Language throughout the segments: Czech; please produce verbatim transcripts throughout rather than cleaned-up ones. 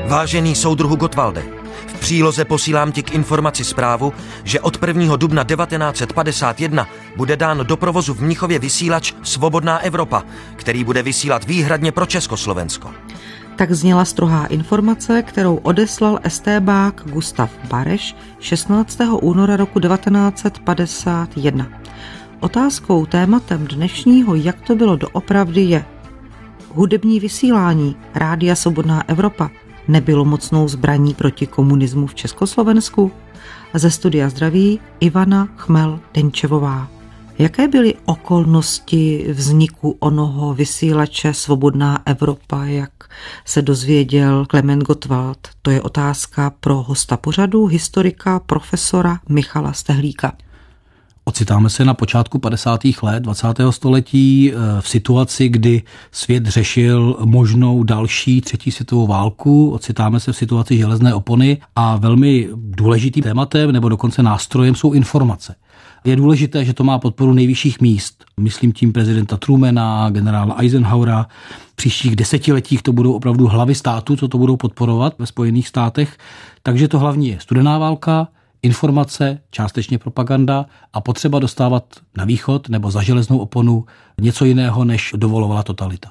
Vážený soudruhu Gottwalde, v příloze posílám ti k informaci zprávu, že od prvního dubna devatenáct set padesát jedna bude dán do provozu v Mnichově vysílač Svobodná Evropa, který bude vysílat výhradně pro Československo. Tak zněla strohá informace, kterou odeslal estébák Gustav Bareš šestnáctého února roku devatenáct set padesát jedna. Otázkou, tématem dnešního Jak to bylo doopravdy je: hudební vysílání Rádia Svobodná Evropa nebylo mocnou zbraní proti komunismu v Československu? Ze studia zdraví Ivana Chmel-Denčevová. Jaké byly okolnosti vzniku onoho vysílače Svobodná Evropa, jak se dozvěděl Klement Gottwald? To je otázka pro hosta pořadu, historika, profesora Michala Stehlíka. Ocitáme se na počátku padesátých let dvacátého století v situaci, kdy svět řešil možnou další třetí světovou válku. Ocitáme se v situaci železné opony a velmi důležitým tématem nebo dokonce nástrojem jsou informace. Je důležité, že to má podporu nejvyšších míst. Myslím tím prezidenta Trumana, generála Eisenhowera. V příštích desetiletích to budou opravdu hlavy státu, co to budou podporovat ve Spojených státech. Takže to hlavní je studená válka, informace, částečně propaganda a potřeba dostávat na východ nebo za železnou oponu něco jiného, než dovolovala totalita.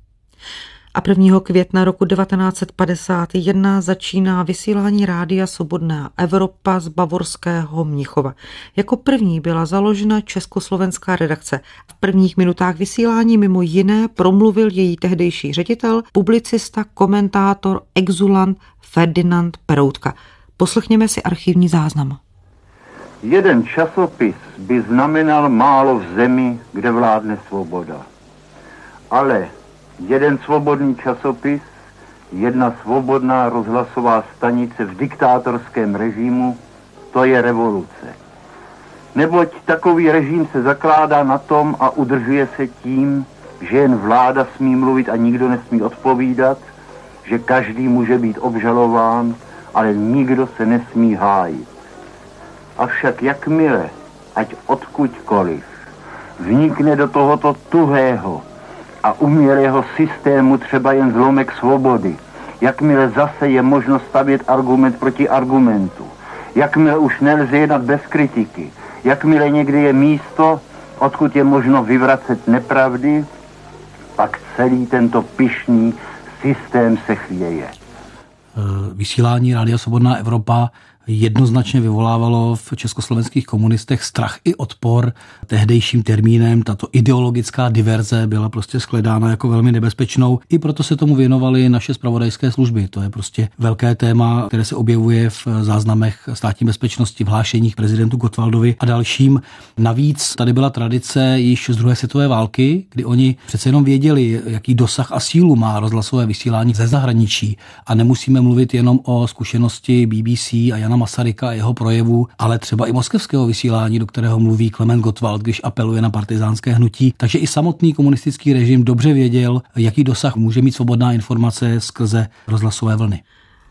A prvního května roku devatenáct set padesát jedna začíná vysílání Rádia Svobodná Evropa z bavorského Mnichova. Jako první byla založena československá redakce. V prvních minutách vysílání mimo jiné promluvil její tehdejší ředitel, publicista, komentátor, exulant Ferdinand Peroutka. Poslechněme si archivní záznam. Jeden časopis by znamenal málo v zemi, kde vládne svoboda. Ale jeden svobodný časopis, jedna svobodná rozhlasová stanice v diktátorském režimu, to je revoluce. Neboť takový režim se zakládá na tom a udržuje se tím, že jen vláda smí mluvit a nikdo nesmí odpovídat, že každý může být obžalován, ale nikdo se nesmí hájit. Avšak jakmile, ať odkudkoliv, vnikne do tohoto tuhého a umělého systému třeba jen zlomek svobody, jakmile zase je možno stavět argument proti argumentu, jakmile už nelze jednat bez kritiky, jakmile někdy je místo, odkud je možno vyvracet nepravdy, pak celý tento pyšný systém se chvěje. Vysílání Rádia Svobodná Evropa jednoznačně vyvolávalo v československých komunistech strach i odpor. Tehdejším termínem tato ideologická diverze byla prostě shledána jako velmi nebezpečnou. I proto se tomu věnovaly naše zpravodajské služby. To je prostě velké téma, které se objevuje v záznamech státní bezpečnosti, v hlášeních prezidentu Gottwaldovi a dalším. Navíc tady byla tradice již z druhé světové války, kdy oni přece jenom věděli, jaký dosah a sílu má rozhlasové vysílání ze zahraničí. A nemusíme mluvit jenom o zkušenosti B B C a Jana Masaryka a jeho projevů, ale třeba i moskevského vysílání, do kterého mluví Klement Gottwald, když apeluje na partyzánské hnutí. Takže i samotný komunistický režim dobře věděl, jaký dosah může mít svobodná informace skrze rozhlasové vlny.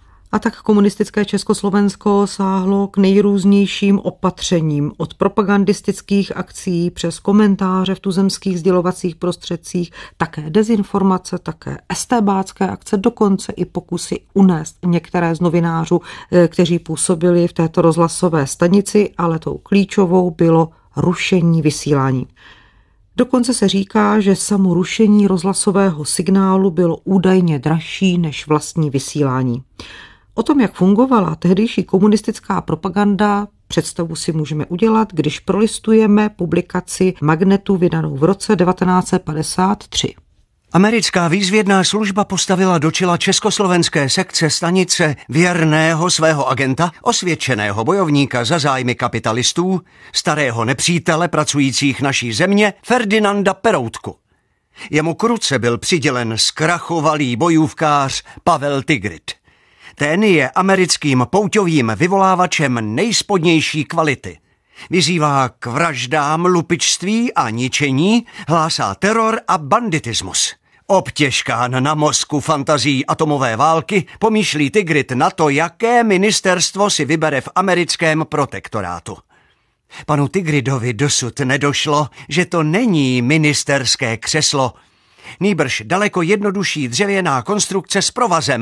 A tak komunistické Československo sáhlo k nejrůznějším opatřením, od propagandistických akcí přes komentáře v tuzemských sdělovacích prostředcích, také dezinformace, také estébácké akce, dokonce i pokusy unést některé z novinářů, kteří působili v této rozhlasové stanici, ale tou klíčovou bylo rušení vysílání. Dokonce se říká, že samo rušení rozhlasového signálu bylo údajně dražší než vlastní vysílání. O tom, jak fungovala tehdejší komunistická propaganda, představu si můžeme udělat, když prolistujeme publikaci Magnetu vydanou v roce devatenáct set padesát tři. Americká výzvědná služba postavila do čela československé sekce stanice věrného svého agenta, osvědčeného bojovníka za zájmy kapitalistů, starého nepřítele pracujících naší země, Ferdinanda Peroutku. Jemu kruce byl přidělen zkrachovalý bojůvkář Pavel Tigrit. Ten je americkým pouťovým vyvolávačem nejspodnější kvality. Vyzývá k vraždám, lupičství a ničení, hlásá teror a banditismus. Obtěžkán na mozku fantazí atomové války pomýšlí Tigrit na to, jaké ministerstvo si vybere v americkém protektorátu. Panu Tigridovi dosud nedošlo, že to není ministerské křeslo, nýbrž daleko jednodušší dřevěná konstrukce s provazem,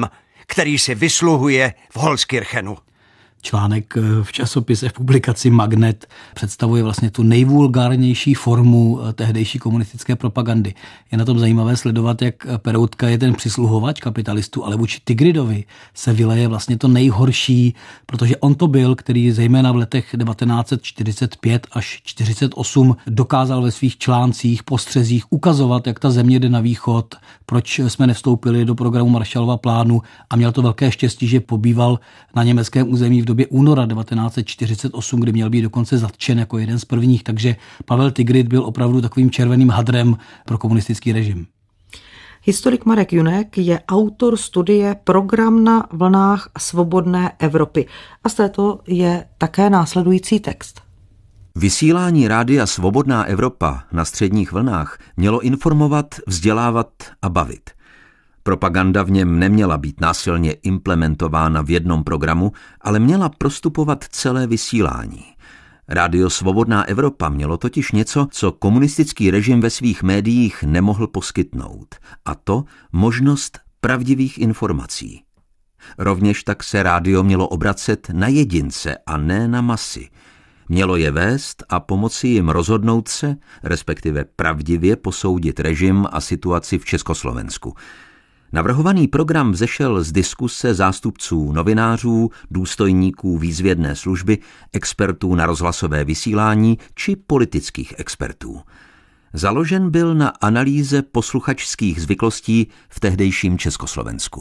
který si vysluhuje v Holzkirchenu. Článek v časopise v publikaci Magnet představuje vlastně tu nejvulgárnější formu tehdejší komunistické propagandy. Je na tom zajímavé sledovat, jak Peroutka je ten přisluhovač kapitalistů, ale vůči Tigridovi se vyleje vlastně to nejhorší, protože on to byl, který zejména v letech devatenáct set čtyřicet pět až čtyřicet osm dokázal ve svých článcích, postřezích ukazovat, jak ta země jde na východ, proč jsme nevstoupili do programu Marshallova plánu, a měl to velké štěstí, že pobýval na německém území v době února devatenáct set čtyřicet osm, kdy měl být dokonce zatčen jako jeden z prvních, takže Pavel Tigrid byl opravdu takovým červeným hadrem pro komunistický režim. Historik Marek Junek je autor studie Program na vlnách svobodné Evropy. A z této je také následující text. Vysílání rádia Svobodná Evropa na středních vlnách mělo informovat, vzdělávat a bavit. Propaganda v něm neměla být násilně implementována v jednom programu, ale měla prostupovat celé vysílání. Rádio Svobodná Evropa mělo totiž něco, co komunistický režim ve svých médiích nemohl poskytnout, a to možnost pravdivých informací. Rovněž tak se rádio mělo obracet na jedince a ne na masy. Mělo je vést a pomoci jim rozhodnout se, respektive pravdivě posoudit režim a situaci v Československu. Navrhovaný program vzešel z diskuse zástupců novinářů, důstojníků výzvědné služby, expertů na rozhlasové vysílání či politických expertů. Založen byl na analýze posluchačských zvyklostí v tehdejším Československu.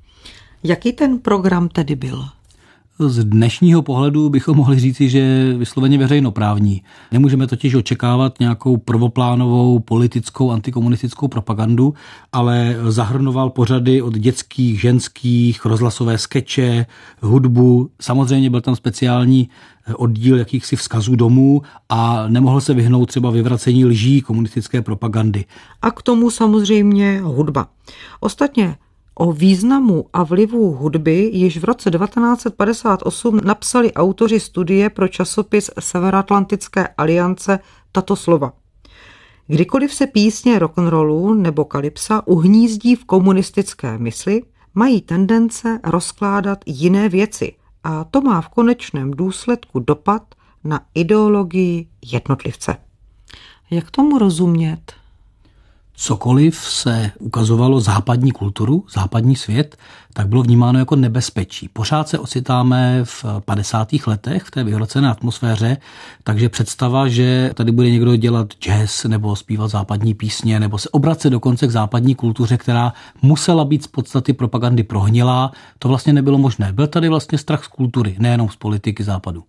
Jaký ten program tedy byl? Z dnešního pohledu bychom mohli říci, že je vysloveně veřejnoprávní. Nemůžeme totiž očekávat nějakou prvoplánovou politickou antikomunistickou propagandu, ale zahrnoval pořady od dětských, ženských, rozhlasové skeče, hudbu. Samozřejmě byl tam speciální oddíl jakýchsi vzkazů domů a nemohl se vyhnout třeba vyvracení lží komunistické propagandy. A k tomu samozřejmě hudba. Ostatně o významu a vlivu hudby již v roce devatenáct set padesát osm napsali autoři studie pro časopis Severoatlantické aliance tato slova. Kdykoliv se písně rock'n'rollu nebo kalypsa uhnízdí v komunistické mysli, mají tendence rozkládat jiné věci a to má v konečném důsledku dopad na ideologii jednotlivce. Jak tomu rozumět? Cokoliv se ukazovalo západní kulturu, západní svět, tak bylo vnímáno jako nebezpečí. Pořád se ocitáme v padesátých letech v té vyhrocené atmosféře, takže představa, že tady bude někdo dělat jazz nebo zpívat západní písně nebo se obracet dokonce k západní kultuře, která musela být z podstaty propagandy prohnilá, to vlastně nebylo možné. Byl tady vlastně strach z kultury, nejenom z politiky západu.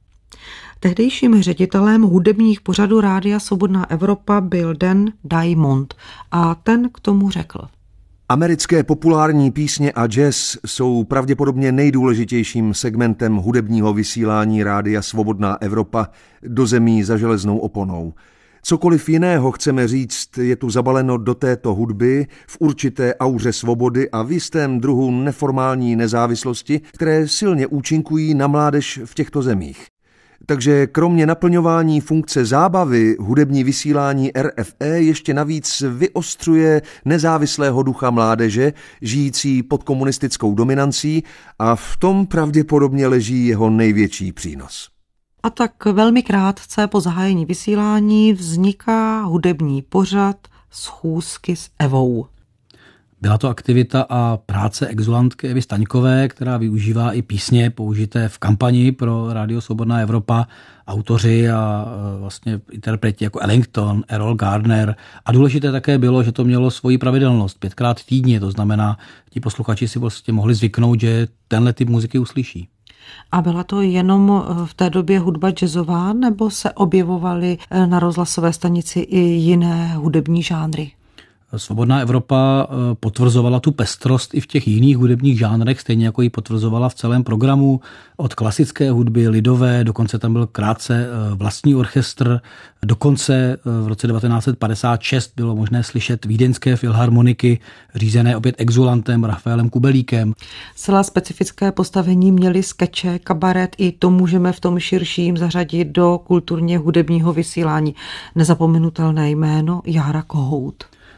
Tehdejším ředitelem hudebních pořadů Rádia Svobodná Evropa byl Dan Diamond a ten k tomu řekl. Americké populární písně a jazz jsou pravděpodobně nejdůležitějším segmentem hudebního vysílání Rádia Svobodná Evropa do zemí za železnou oponou. Cokoliv jiného chceme říct, je tu zabaleno do této hudby v určité auře svobody a v jistém druhu neformální nezávislosti, které silně účinkují na mládež v těchto zemích. Takže kromě naplňování funkce zábavy, hudební vysílání R F E ještě navíc vyostřuje nezávislého ducha mládeže, žijící pod komunistickou dominancí, a v tom pravděpodobně leží jeho největší přínos. A tak velmi krátce po zahájení vysílání vzniká hudební pořad Schůzky s Evou. Byla to aktivita a práce exulantky Evy Staňkové, která využívá i písně použité v kampani pro Rádio Svobodná Evropa, autoři a vlastně interpreti jako Ellington, Errol Gardner. A důležité také bylo, že to mělo svoji pravidelnost, pětkrát týdně, to znamená, ti posluchači si vlastně mohli zvyknout, že tenhle typ muziky uslyší. A byla to jenom v té době hudba jazzová, nebo se objevovaly na rozhlasové stanici i jiné hudební žánry? Svobodná Evropa potvrzovala tu pestrost i v těch jiných hudebních žánrech, stejně jako ji potvrzovala v celém programu, od klasické hudby, lidové, dokonce tam byl krátce vlastní orchestr, dokonce v roce devatenáct set padesát šest bylo možné slyšet vídeňské filharmoniky, řízené opět exulantem Rafaelem Kubelíkem. Celá specifické postavení měly skeče, kabaret, i to můžeme v tom širším zařadit do kulturně hudebního vysílání. Nezapomenutelné jméno Jára Kohout.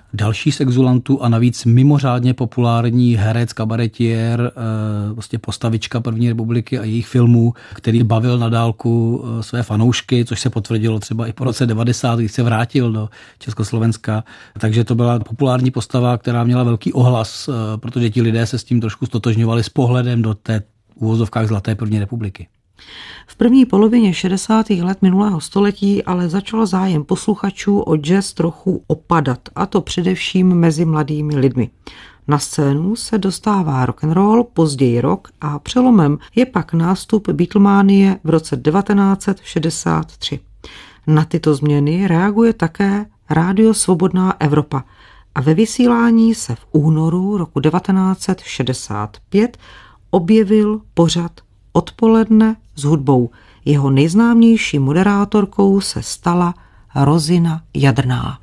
další z exulantů a navíc mimořádně populární herec, kabaretiér, vlastně postavička první republiky a jejich filmů, který bavil na dálku své fanoušky, což se potvrdilo třeba i po roce devadesát, když se vrátil do Československa. Takže to byla populární postava, která měla velký ohlas, protože ti lidé se s tím trošku stotožňovali s pohledem do té uvozovkách zlaté první republiky. V první polovině šedesátých let minulého století ale začal zájem posluchačů o jazz trochu opadat, a to především mezi mladými lidmi. Na scénu se dostává rock'n'roll, později rock a přelomem je pak nástup Beatlemanie v roce devatenáct set šedesát tři. Na tyto změny reaguje také Rádio Svobodná Evropa a ve vysílání se v únoru roku devatenáct set šedesát pět objevil pořad Odpoledne s hudbou. Jeho nejznámější moderátorkou se stala Rozina Jadrná.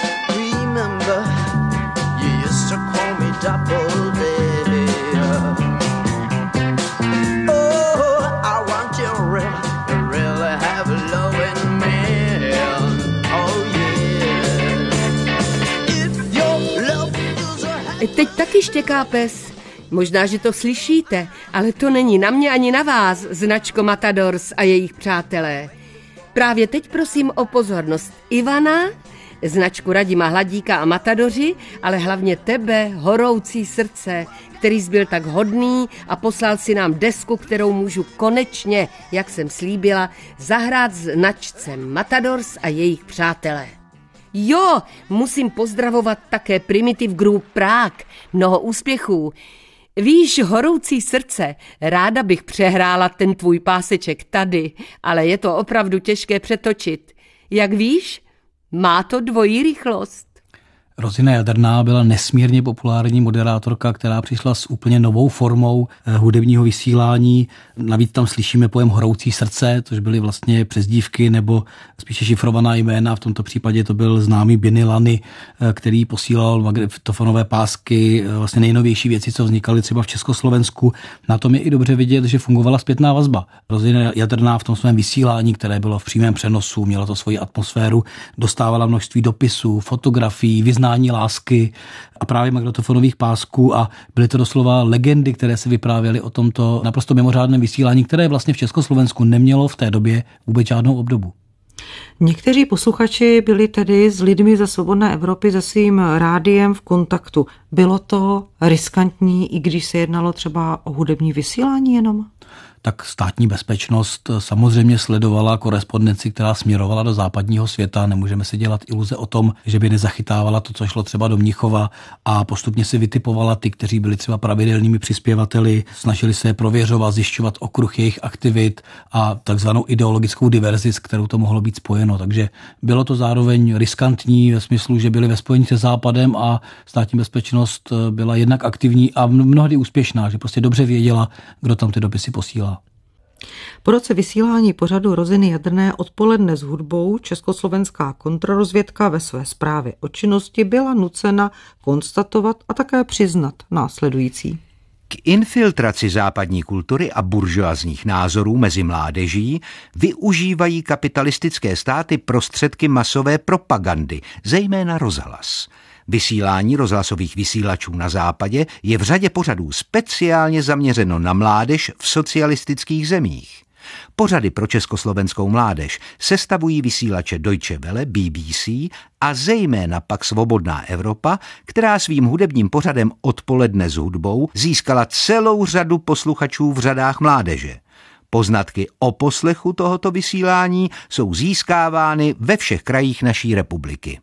Teď taky štěká pes. Možná, že to slyšíte, ale to není na mě ani na vás, značko Matadors a jejich přátelé. Právě teď prosím o pozornost Ivana, značku Radima Hladíka a Matadoři, ale hlavně tebe, horoucí srdce, který jsi byl tak hodný a poslal si nám desku, kterou můžu konečně, jak jsem slíbila, zahrát značce Matadors a jejich přátelé. Jo, musím pozdravovat také Primitive Group Prague. Mnoho úspěchů. Víš, horoucí srdce, ráda bych přehrála ten tvůj páseček tady, ale je to opravdu těžké přetočit. Jak víš, má to dvojí rychlost. Rozina Jadrná byla nesmírně populární moderátorka, která přišla s úplně novou formou hudebního vysílání. Navíc tam slyšíme pojem horoucí srdce, což byly vlastně přezdívky nebo spíše šifrovaná jména. V tomto případě to byl známý Binny Lany, který posílal magnetofonové pásky, vlastně nejnovější věci, co vznikaly třeba v Československu. Na tom je i dobře vidět, že fungovala zpětná vazba. Rozina Jadrná v tom svém vysílání, které bylo v přímém přenosu, mělo to svoji atmosféru, dostávala množství dopisů, fotografií, vyznání lásky a právě magnetofonových pásků a byly to doslova legendy, které se vyprávěly o tomto naprosto mimořádném vysílání, které vlastně v Československu nemělo v té době vůbec žádnou obdobu. Někteří posluchači byli tedy s lidmi ze Svobodné Evropy se svým rádiem v kontaktu. Bylo to riskantní, i když se jednalo třeba o hudební vysílání jenom? Tak státní bezpečnost samozřejmě sledovala korespondenci, která směrovala do západního světa. Nemůžeme si dělat iluze o tom, že by nezachytávala to, co šlo třeba do Mnichova a postupně si vytipovala ty, kteří byli třeba pravidelnými přispěvateli, snažili se je prověřovat, zjišťovat okruh jejich aktivit a takzvanou ideologickou diverzi, s kterou to mohlo být spojeno. Takže bylo to zároveň riskantní ve smyslu, že byli ve spojení se Západem a státní bezpečnost byla jednak aktivní a mnohdy úspěšná, že prostě dobře věděla, kdo tam ty dopisy posílá. Po roce vysílání pořadu Roziny Jadrné Odpoledne s hudbou československá kontrarozvědka ve své zprávě o činnosti byla nucena konstatovat a také přiznat následující. K infiltraci západní kultury a buržoazních názorů mezi mládeží využívají kapitalistické státy prostředky masové propagandy, zejména rozhlas. Vysílání rozhlasových vysílačů na západě je v řadě pořadů speciálně zaměřeno na mládež v socialistických zemích. Pořady pro československou mládež sestavují vysílače Deutsche Welle, B B C a zejména pak Svobodná Evropa, která svým hudebním pořadem Odpoledne s hudbou získala celou řadu posluchačů v řadách mládeže. Poznatky o poslechu tohoto vysílání jsou získávány ve všech krajích naší republiky.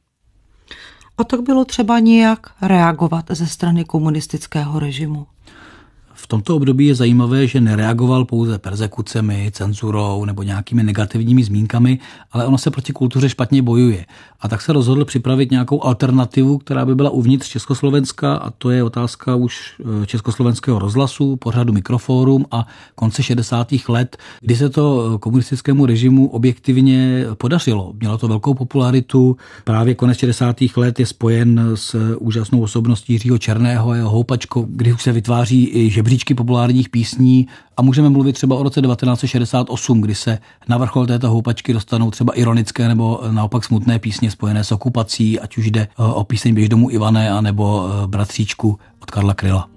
A tak bylo třeba nějak reagovat ze strany komunistického režimu. V tomto období je zajímavé, že nereagoval pouze perzekucemi, cenzurou nebo nějakými negativními zmínkami, ale ono se proti kultuře špatně bojuje. A tak se rozhodl připravit nějakou alternativu, která by byla uvnitř Československa, a to je otázka už československého rozhlasu, pořadu Mikrofórum a konce šedesátých let, kdy se to komunistickému režimu objektivně podařilo. Mělo to velkou popularitu, právě konec šedesátých let je spojen s úžasnou osobností Jiřího Černého a jeho houpačkou, kdy už se vytváří i žebříček špičky populárních písní a můžeme mluvit třeba o roce devatenáct set šedesát osm, kdy se na vrchol této houpačky dostanou třeba ironické nebo naopak smutné písně spojené s okupací, ať už jde o píseň Běž domů Ivane a nebo Bratříčku od Karla Kryla.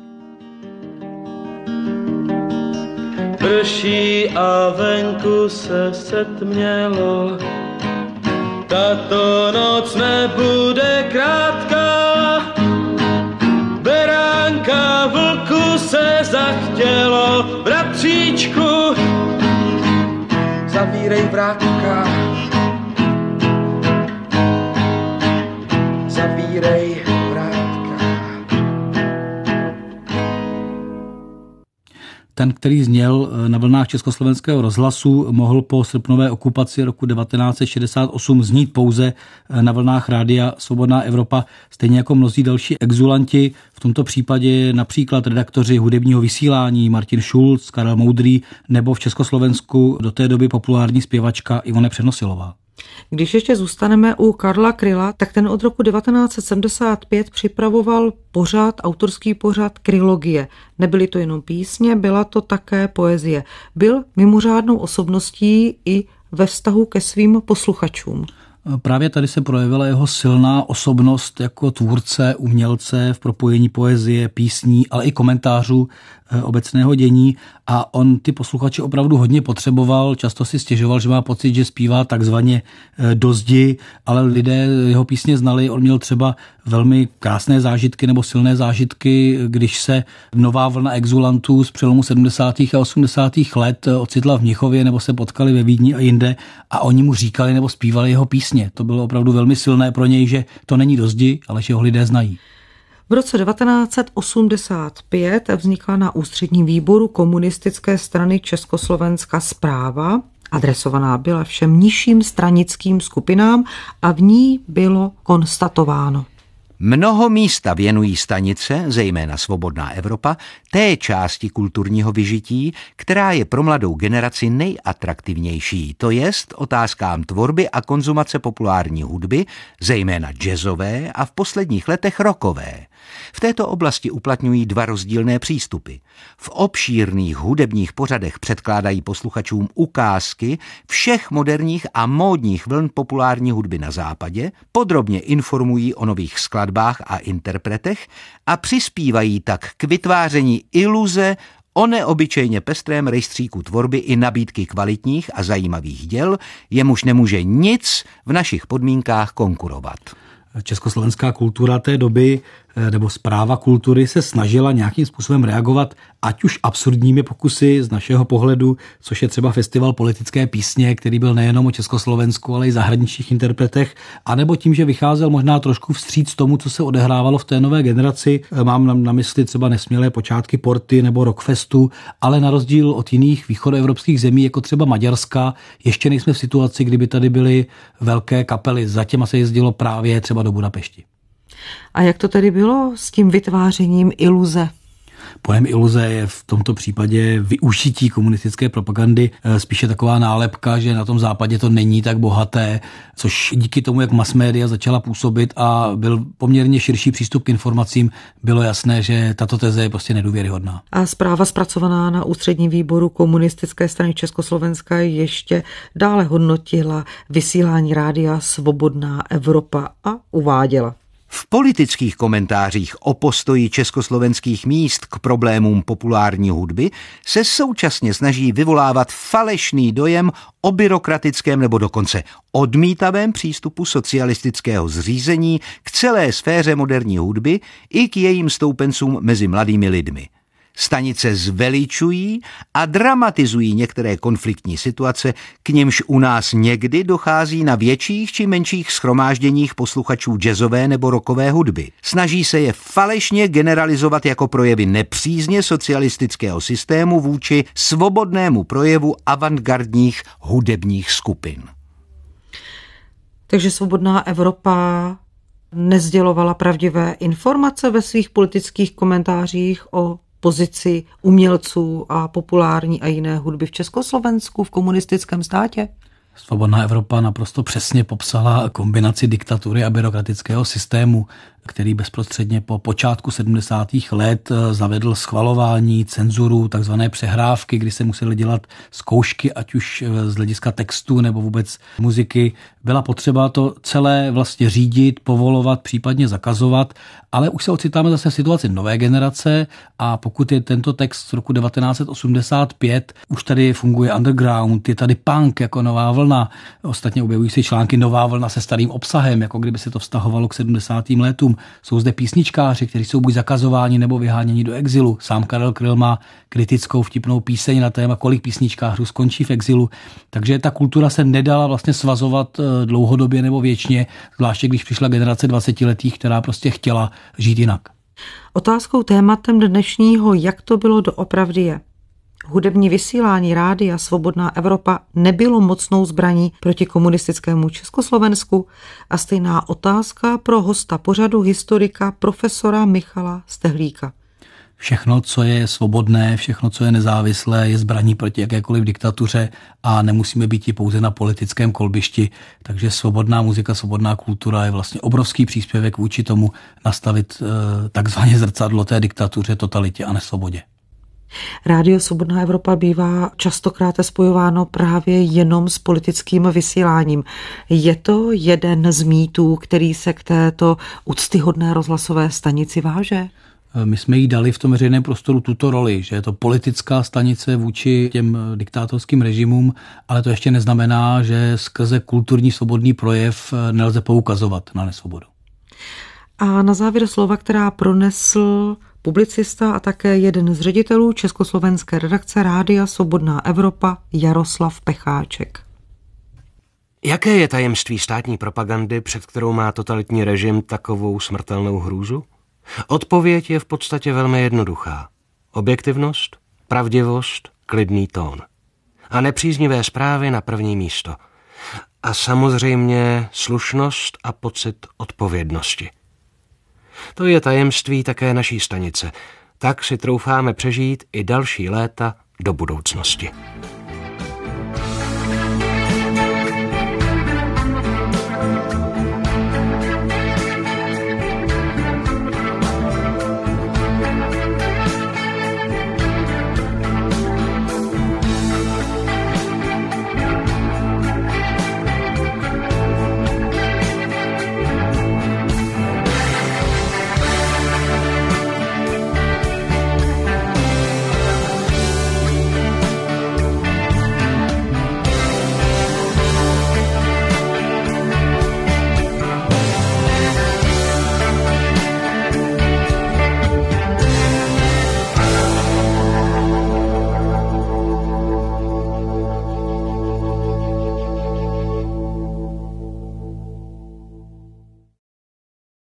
Prší a venku se setmělo, tato noc nebude krátká, beránka vlku se zachtělo, bratříčku, zavírej vrátka, zavírej vrátka. Ten, který zněl na vlnách Československého rozhlasu, mohl po srpnové okupaci roku devatenáct set šedesát osm znít pouze na vlnách Rádia Svobodná Evropa, stejně jako mnozí další exulanti, v tomto případě například redaktoři hudebního vysílání Martin Schulz, Karel Moudrý nebo v Československu do té doby populární zpěvačka Ivone Přenosilová. Když ještě zůstaneme u Karla Kryla, tak ten od roku devatenáct set sedmdesát pět připravoval pořad, autorský pořad Krylogie. Nebyly to jenom písně, byla to také poezie. Byl mimořádnou osobností i ve vztahu ke svým posluchačům. Právě tady se projevila jeho silná osobnost jako tvůrce, umělce v propojení poezie, písní, ale i komentářů obecného dění a on ty posluchače opravdu hodně potřeboval, často si stěžoval, že má pocit, že zpívá takzvaně do zdi, ale lidé jeho písně znali, on měl třeba velmi krásné zážitky nebo silné zážitky, když se nová vlna exulantů z přelomu sedmdesátých a osmdesátých let ocitla v Mnichově nebo se potkali ve Vídni a jinde a oni mu říkali nebo zpívali jeho písně. To bylo opravdu velmi silné pro něj, že to není do zdi, ale že ho lidé znají. V roce devatenáct set osmdesát pět vznikla na ústředním výboru Komunistické strany Československa zpráva, adresovaná byla všem nižším stranickým skupinám a v ní bylo konstatováno. Mnoho místa věnují stanice, zejména Svobodná Evropa, té části kulturního vyžití, která je pro mladou generaci nejatraktivnější, to jest otázkám tvorby a konzumace populární hudby, zejména jazzové a v posledních letech rockové. V této oblasti uplatňují dva rozdílné přístupy. V obšírných hudebních pořadech předkládají posluchačům ukázky všech moderních a módních vln populární hudby na západě, podrobně informují o nových skladbách a interpretech a přispívají tak k vytváření iluze o neobyčejně pestrém rejstříku tvorby i nabídky kvalitních a zajímavých děl, jemuž nemůže nic v našich podmínkách konkurovat. Československá kultura té doby nebo správa kultury se snažila nějakým způsobem reagovat ať už absurdními pokusy z našeho pohledu, což je třeba festival politické písně, který byl nejenom o Československu, ale i zahraničních interpretech, anebo tím, že vycházel možná trošku vstříc tomu, co se odehrávalo v té nové generaci. Mám na, na mysli třeba nesmělé počátky Porty nebo Rockfestu, ale na rozdíl od jiných východoevropských zemí, jako třeba Maďarska, ještě nejsme v situaci, kdyby tady byly velké kapely. Zatím se jezdilo právě třeba do Budapešti. A jak to tedy bylo s tím vytvářením iluze? Pojem iluze je v tomto případě využití komunistické propagandy spíše taková nálepka, že na tom západě to není tak bohaté, což díky tomu, jak mass media začala působit a byl poměrně širší přístup k informacím, bylo jasné, že tato teze je prostě nedůvěryhodná. A zpráva zpracovaná na ústředním výboru Komunistické strany Československa ještě dále hodnotila vysílání rádia Svobodná Evropa a uváděla. V politických komentářích o postoji československých míst k problémům populární hudby se současně snaží vyvolávat falešný dojem o byrokratickém nebo dokonce odmítavém přístupu socialistického zřízení k celé sféře moderní hudby i k jejím stoupencům mezi mladými lidmi. Stanice zveličují a dramatizují některé konfliktní situace, k nimž u nás někdy dochází na větších či menších shromážděních posluchačů jazzové nebo rockové hudby. Snaží se je falešně generalizovat jako projevy nepřízně socialistického systému vůči svobodnému projevu avantgardních hudebních skupin. Takže Svobodná Evropa nesdělovala pravdivé informace ve svých politických komentářích o pozici umělců a populární a jiné hudby v Československu, v komunistickém státě? Svobodná Evropa naprosto přesně popsala kombinaci diktatury a byrokratického systému. který bezprostředně po počátku sedmdesátých let zavedl schvalování, cenzuru, takzvané přehrávky, kdy se musely dělat zkoušky, ať už z hlediska textu nebo vůbec muziky. Byla potřeba to celé vlastně řídit, povolovat, případně zakazovat, ale už se ocitáme zase v situaci nové generace a pokud je tento text z roku devatenáct set osmdesát pět, už tady funguje underground, je tady punk jako nová vlna, ostatně objevují se články nová vlna se starým obsahem, jako kdyby se to vztahovalo k sedmdesátým letům. Jsou zde písničkáři, kteří jsou buď zakazováni nebo vyháněni do exilu. Sám Karel Kryl má kritickou vtipnou píseň na téma, kolik písničkářů skončí v exilu. Takže ta kultura se nedala vlastně svazovat dlouhodobě nebo věčně, zvláště když přišla generace dvacetiletých, která prostě chtěla žít jinak. Otázkou tématem dnešního, jak to bylo doopravdy je. Hudební vysílání Rádia Svobodná Evropa nebylo mocnou zbraní proti komunistickému Československu a stejná otázka pro hosta pořadu historika profesora Michala Stehlíka. Všechno, co je svobodné, všechno, co je nezávislé, je zbraní proti jakékoliv diktatuře a nemusíme být i pouze na politickém kolbišti. Takže svobodná muzika, svobodná kultura je vlastně obrovský příspěvek vůči tomu nastavit eh, takzvaně zrcadlo té diktatuře, totalitě a nesvobodě. Rádio Svobodná Evropa bývá častokrát spojováno právě jenom s politickým vysíláním. Je to jeden z mýtů, který se k této úctyhodné rozhlasové stanici váže? My jsme jí dali v tom veřejném prostoru tuto roli, že je to politická stanice vůči těm diktátorským režimům, ale to ještě neznamená, že skrze kulturní svobodný projev nelze poukazovat na nesvobodu. A na závěr slova, která pronesl publicista a také jeden z ředitelů československé redakce Rádia Svobodná Evropa Jaroslav Pecháček. Jaké je tajemství státní propagandy, před kterou má totalitní režim takovou smrtelnou hrůzu? Odpověď je v podstatě velmi jednoduchá. Objektivnost, pravdivost, klidný tón. A nepříznivé zprávy na první místo. A samozřejmě slušnost a pocit odpovědnosti. To je tajemství také naší stanice. Tak si troufáme přežít i další léta do budoucnosti.